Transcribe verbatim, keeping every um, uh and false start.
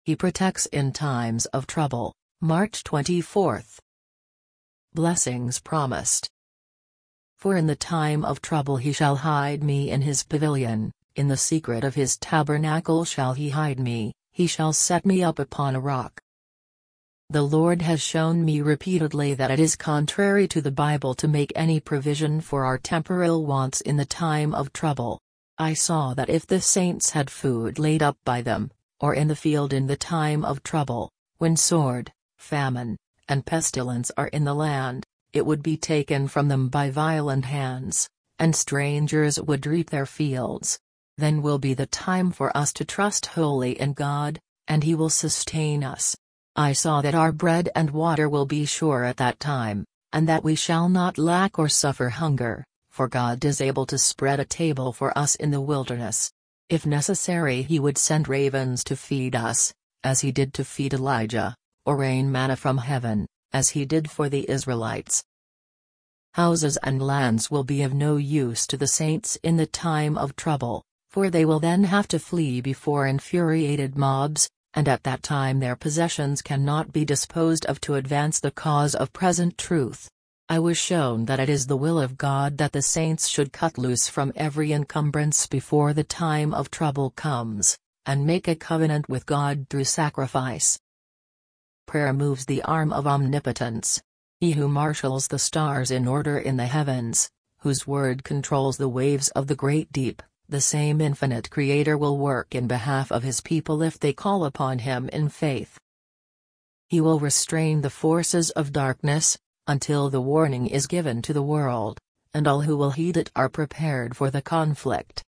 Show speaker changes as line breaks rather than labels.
He protects in times of trouble. March twenty-fourth. Blessings promised. For in the time of trouble he shall hide me in his pavilion, in the secret of his tabernacle shall he hide me, he shall set me up upon a rock. The Lord has shown me repeatedly that it is contrary to the Bible to make any provision for our temporal wants in the time of trouble. I saw that if the saints had food laid up by them, or in the field in the time of trouble, when sword, famine, and pestilence are in the land, it would be taken from them by violent hands, and strangers would reap their fields. Then will be the time for us to trust wholly in God, and He will sustain us. I saw that our bread and water will be sure at that time, and that we shall not lack or suffer hunger, for God is able to spread a table for us in the wilderness. If necessary He would send ravens to feed us, as He did to feed Elijah, or rain manna from heaven, as He did for the Israelites. Houses and lands will be of no use to the saints in the time of trouble, for they will then have to flee before infuriated mobs, and at that time their possessions cannot be disposed of to advance the cause of present truth. I was shown that it is the will of God that the saints should cut loose from every encumbrance before the time of trouble comes, and make a covenant with God through sacrifice. Prayer moves the arm of omnipotence. He who marshals the stars in order in the heavens, whose word controls the waves of the great deep, the same infinite Creator will work in behalf of His people if they call upon Him in faith. He will restrain the forces of darkness, until the warning is given to the world, and all who will heed it are prepared for the conflict.